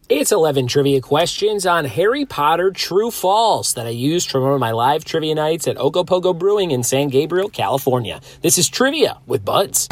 It's 11 trivia questions on Harry Potter True False that I used to remember my live trivia nights at Ogopogo Brewing in San Gabriel, California. This is Trivia with Buds.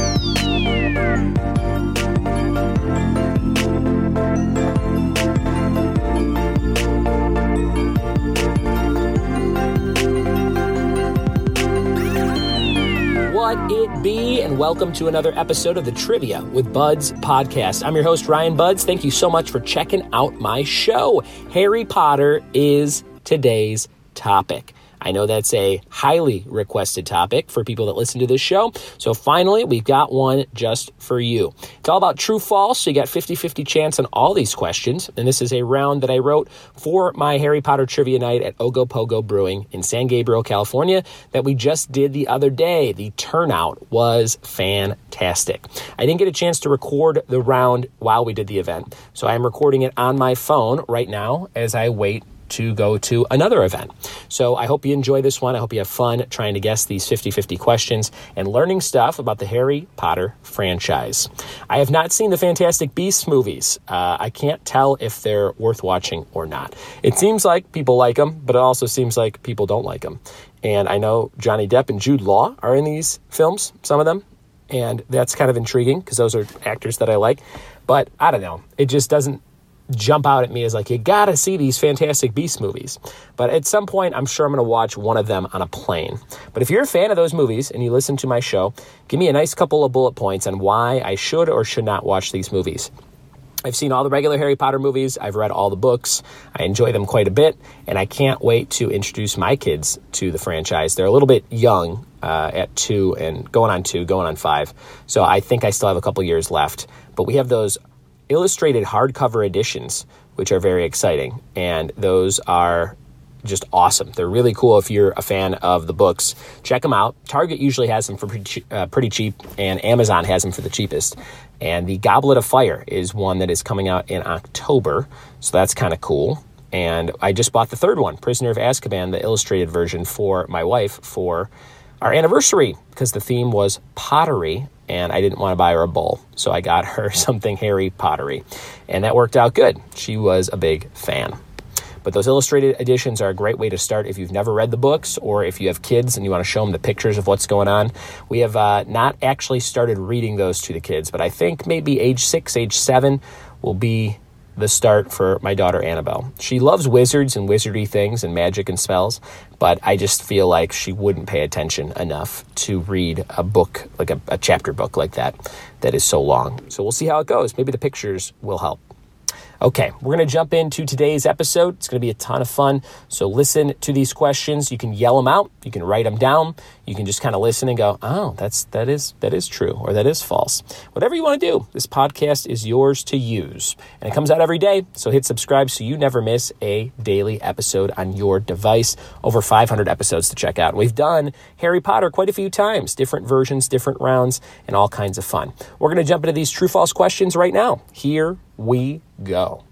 What it be, and welcome to another episode of the Trivia with Buds podcast. I'm your host, Ryan Buds. Thank you so much for checking out my show. Harry Potter is today's topic. I know that's a highly requested topic for people that listen to this show. So finally, we've got one just for you. It's all about true false. So you got 50-50 chance on all these questions. And this is a round that I wrote for my Harry Potter trivia night at Ogopogo Brewing in San Gabriel, California that we just did the other day. The turnout was fantastic. I didn't get a chance to record the round while we did the event. So I'm recording it on my phone right now as I wait to go to another event. So I hope you enjoy this one. I hope you have fun trying to guess these 50-50 questions and learning stuff about the Harry Potter franchise. I have not seen the Fantastic Beasts movies. I can't tell if they're worth watching or not. It seems like people like them, but it also seems like people don't like them. And I know Johnny Depp and Jude Law are in these films, some of them, and that's kind of intriguing because those are actors that I like. But I don't know. It just doesn't jump out at me as like, you gotta see these Fantastic Beasts movies. But at some point, I'm sure I'm gonna watch one of them on a plane. But if you're a fan of those movies and you listen to my show, give me a nice couple of bullet points on why I should or should not watch these movies. I've seen all the regular Harry Potter movies. I've read all the books. I enjoy them quite a bit, and I can't wait to introduce my kids to the franchise. They're a little bit young at 2 and going on 5. So I think I still have a couple years left. But we have those illustrated hardcover editions, which are very exciting, and those are just awesome. They're really cool if you're a fan of the books. Check them out. Target usually has them for pretty cheap, and Amazon has them for the cheapest. And the Goblet of Fire is one that is coming out in October, so that's kind of cool. And I just bought the third one, Prisoner of Azkaban, the illustrated version for my wife for our anniversary, because the theme was pottery, and I didn't want to buy her a bowl. So I got her something Harry Pottery, and that worked out good. She was a big fan. But those illustrated editions are a great way to start if you've never read the books or if you have kids and you want to show them the pictures of what's going on. We have not actually started reading those to the kids, but I think maybe age 6, age 7 will be the start for my daughter Annabelle. She loves wizards and wizardy things and magic and spells, but I just feel like she wouldn't pay attention enough to read a book, like a chapter book like that is so long. So we'll see how it goes. Maybe the pictures will help. Okay, we're going to jump into today's episode. It's going to be a ton of fun. So listen to these questions. You can yell them out. You can write them down. You can just kind of listen and go, oh, that is true, or that is false. Whatever you want to do, this podcast is yours to use. And it comes out every day, so hit subscribe so you never miss a daily episode on your device. Over 500 episodes to check out. We've done Harry Potter quite a few times, different versions, different rounds, and all kinds of fun. We're going to jump into these true-false questions right now. Here we go.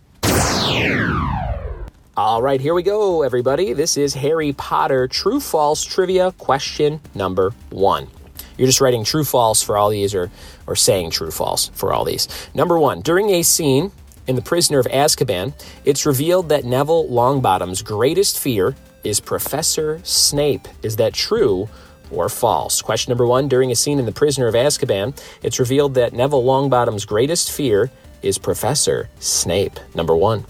All right, here we go, everybody. This is Harry Potter True False Trivia question number 1. You're just writing true false for all these or saying true false for all these. Number 1, during a scene in The Prisoner of Azkaban, it's revealed that Neville Longbottom's greatest fear is Professor Snape. Is that true or false? Question number 1, during a scene in The Prisoner of Azkaban, it's revealed that Neville Longbottom's greatest fear is Professor Snape. Number 1.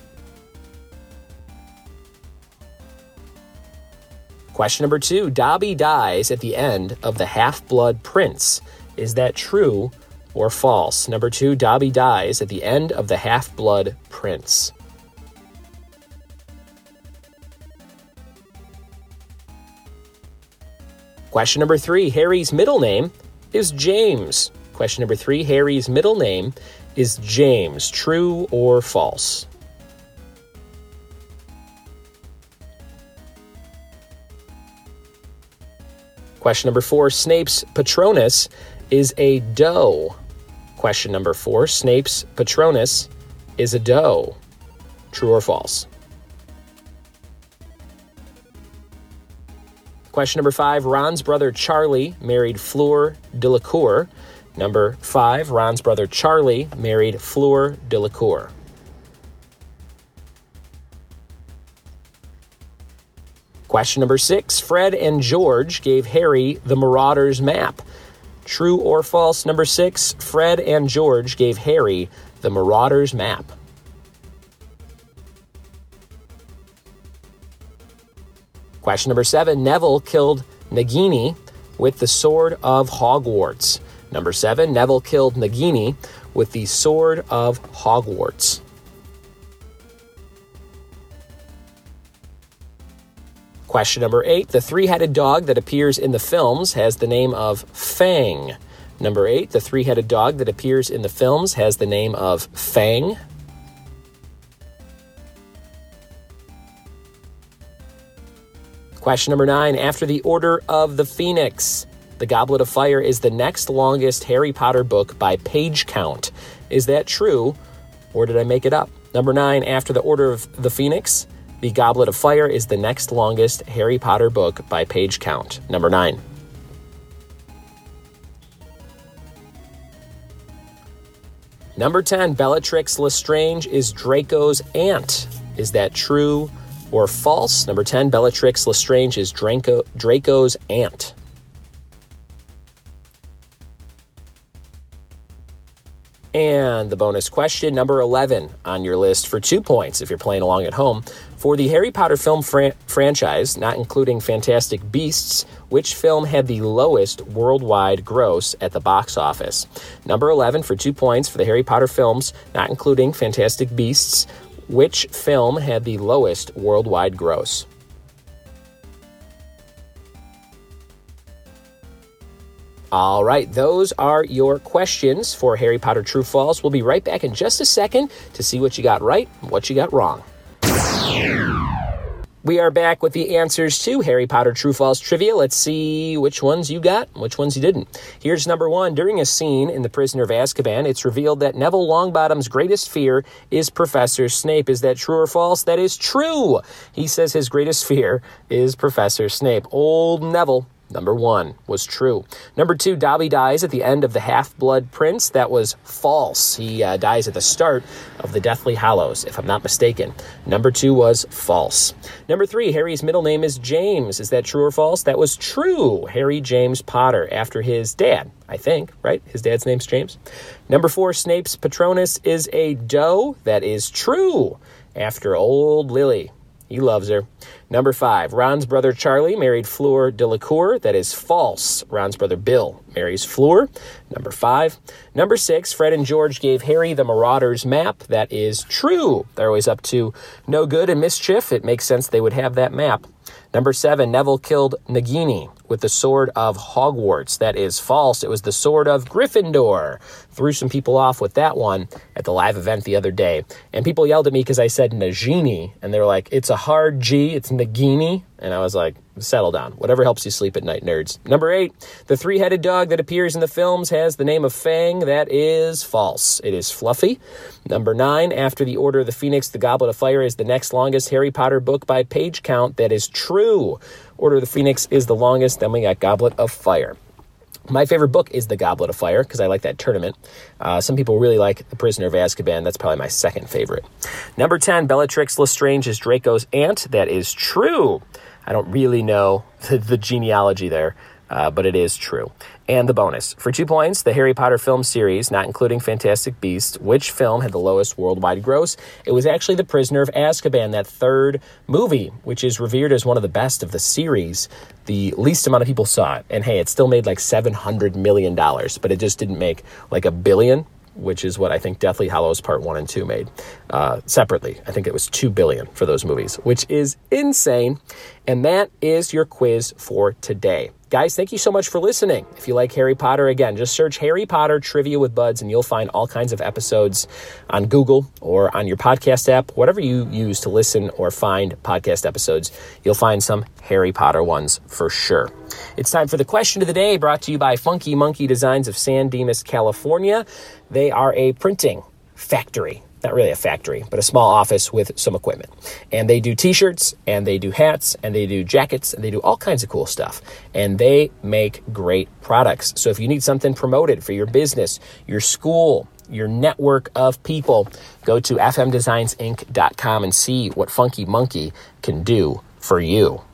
Question number 2, Dobby dies at the end of The Half-Blood Prince. Is that true or false? Number 2, Dobby dies at the end of The Half-Blood Prince. Question number 3, Harry's middle name is James. Question number 3, Harry's middle name is James. True or false? Question number 4, Snape's Patronus is a doe. Question number 4, Snape's Patronus is a doe. True or false? Question number 5, Ron's brother Charlie married Fleur Delacour. Number 5, Ron's brother Charlie married Fleur Delacour. Question number 6, Fred and George gave Harry the Marauder's map. True or false? Number 6, Fred and George gave Harry the Marauder's map. Question number 7, Neville killed Nagini with the sword of Hogwarts. Number 7, Neville killed Nagini with the sword of Hogwarts. Question number 8, the three-headed dog that appears in the films has the name of Fang. Number 8, the three-headed dog that appears in the films has the name of Fang. Question number 9, after the Order of the Phoenix, the Goblet of Fire is the next longest Harry Potter book by page count. Is that true, or did I make it up? Number 9, after the Order of the Phoenix, the Goblet of Fire is the next longest Harry Potter book by page count. Number 9. Number 10, Bellatrix Lestrange is Draco's aunt. Is that true or false? Number 10, Bellatrix Lestrange is Draco's aunt. And the bonus question, number 11 on your list for 2 points if you're playing along at home. For the Harry Potter film franchise, not including Fantastic Beasts, which film had the lowest worldwide gross at the box office? Number 11 for 2 points for the Harry Potter films, not including Fantastic Beasts, which film had the lowest worldwide gross? All right, those are your questions for Harry Potter True False. We'll be right back in just a second to see what you got right and what you got wrong. We are back with the answers to Harry Potter True False trivia. Let's see which ones you got and which ones you didn't. Here's number 1. During a scene in The Prisoner of Azkaban, it's revealed that Neville Longbottom's greatest fear is Professor Snape. Is that true or false? That is true. He says his greatest fear is Professor Snape. Old Neville. Number 1 was true. Number 2, Dobby dies at the end of The Half-Blood Prince. That was false. He dies at the start of the Deathly Hallows, if I'm not mistaken. Number 2 was false. Number 3, Harry's middle name is James. Is that true or false? That was true. Harry James Potter, after his dad, I think, right? His dad's name's James. Number 4, Snape's Patronus is a doe. That is true. After old Lily. He loves her. Number 5, Ron's brother Charlie married Fleur Delacour. That is false. Ron's brother Bill marries Fleur. Number 5. Number 6, Fred and George gave Harry the Marauder's map. That is true. They're always up to no good and mischief. It makes sense they would have that map. Number 7, Neville killed Nagini with the sword of Hogwarts. That is false. It was the sword of Gryffindor. Threw some people off with that one at the live event the other day. And people yelled at me because I said Nagini. And they were like, it's a hard G. It's Nagini. And I was like, settle down. Whatever helps you sleep at night, nerds. Number 8, the three-headed dog that appears in the films has the name of Fang. That is false. It is Fluffy. Number 9, after the Order of the Phoenix, the Goblet of Fire is the next longest Harry Potter book by page count. That is true. Order of the Phoenix is the longest. Then we got Goblet of Fire. My favorite book is The Goblet of Fire because I like that tournament. Some people really like The Prisoner of Azkaban. That's probably my second favorite. Number 10, Bellatrix Lestrange is Draco's aunt. That is true. I don't really know the genealogy there, but it is true. And the bonus. For 2 points, the Harry Potter film series, not including Fantastic Beasts, which film had the lowest worldwide gross? It was actually The Prisoner of Azkaban, that third movie, which is revered as one of the best of the series. The least amount of people saw it. And hey, it still made like $700 million, but it just didn't make like $1 billion, which is what I think Deathly Hallows Part 1 and 2 made separately. I think it was $2 billion for those movies, which is insane. And that is your quiz for today. Guys, thank you so much for listening. If you like Harry Potter, again, just search Harry Potter Trivia with Buds and you'll find all kinds of episodes on Google or on your podcast app, whatever you use to listen or find podcast episodes. You'll find some Harry Potter ones for sure. It's time for the question of the day, brought to you by Funky Monkey Designs of San Dimas, California. They are a printing factory. Not really a factory, but a small office with some equipment. And they do t-shirts, and they do hats, and they do jackets, and they do all kinds of cool stuff. And they make great products. So if you need something promoted for your business, your school, your network of people, go to fmdesignsinc.com and see what Funky Monkey can do for you.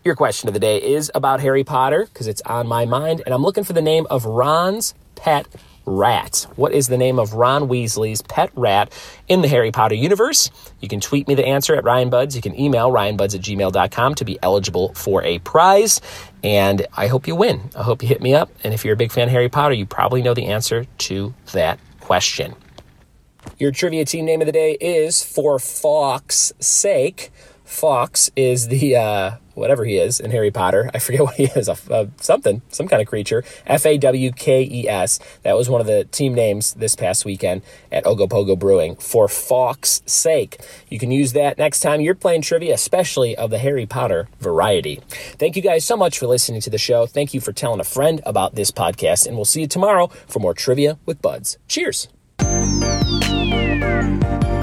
Your question of the day is about Harry Potter because it's on my mind, and I'm looking for the name of Ron's pet rat. What is the name of Ron Weasley's pet rat in the Harry Potter universe? You can tweet me the answer at Ryan Buds. You can email ryanbuds@gmail.com to be eligible for a prize, and I hope you win. I hope you hit me up, and if you're a big fan of Harry Potter, you probably know the answer to that question. Your trivia team name of the day is For Fawkes' Sake. Fawkes is the, whatever he is in Harry Potter. I forget what he is, some kind of creature. Fawkes. That was one of the team names this past weekend at Ogopogo Brewing. For Fawkes' Sake. You can use that next time you're playing trivia, especially of the Harry Potter variety. Thank you guys so much for listening to the show. Thank you for telling a friend about this podcast, and we'll see you tomorrow for more Trivia with Buds. Cheers.